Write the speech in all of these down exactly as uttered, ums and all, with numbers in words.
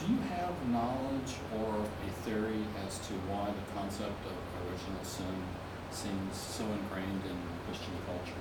do you have knowledge or a theory as to why the concept of original sin seems so ingrained in Christian culture?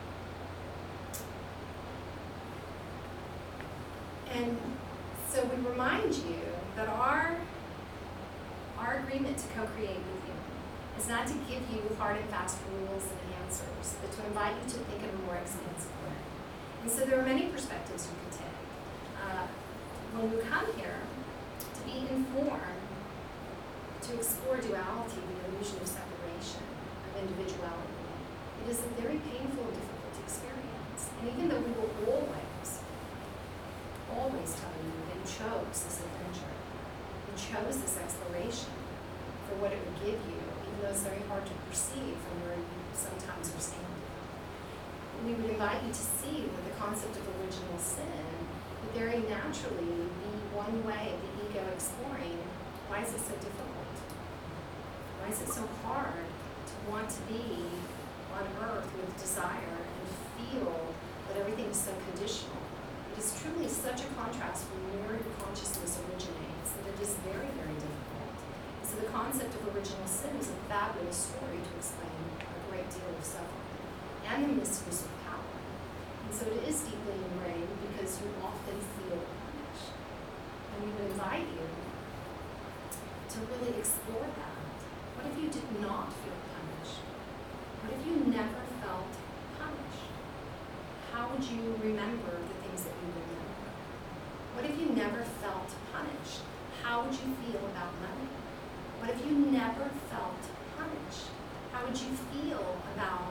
And so we remind you that our, our agreement to co-create with you is not to give you hard and fast rules and answers, but to invite you to think in a more expansive way. And so there are many perspectives you can take. Uh, when you come here to be informed, to explore duality, the illusion of separation, of individuality, it is a very painful and difficult experience. And even though we will always, always tell you that you chose this adventure, you chose this exploration for what it would give you, even though it's very hard to perceive from where you sometimes are standing. We would invite you to see that the concept of original sin would very naturally be one way of the ego exploring why is it so difficult? Why is it so hard to want to be on earth with desire and feel that everything is so conditional? It is truly such a contrast from where your consciousness originates that it is very, very difficult. So the concept of original sin is a fabulous story to explain a great deal of suffering and the misuse of power. And so it is deeply ingrained because you often feel punished. And we would invite you to really explore that. What if you did not feel punished? What if you never felt punished? How would you remember the things that you remember? What if you never felt punished? How would you feel about money? What if you never felt punished? How would you feel about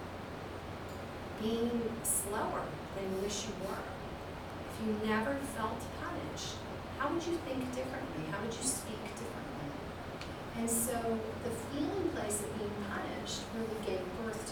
being slower than you wish you were? If you never felt punished, how would you think differently? How would you speak differently? And so the feeling place of being punished really gave birth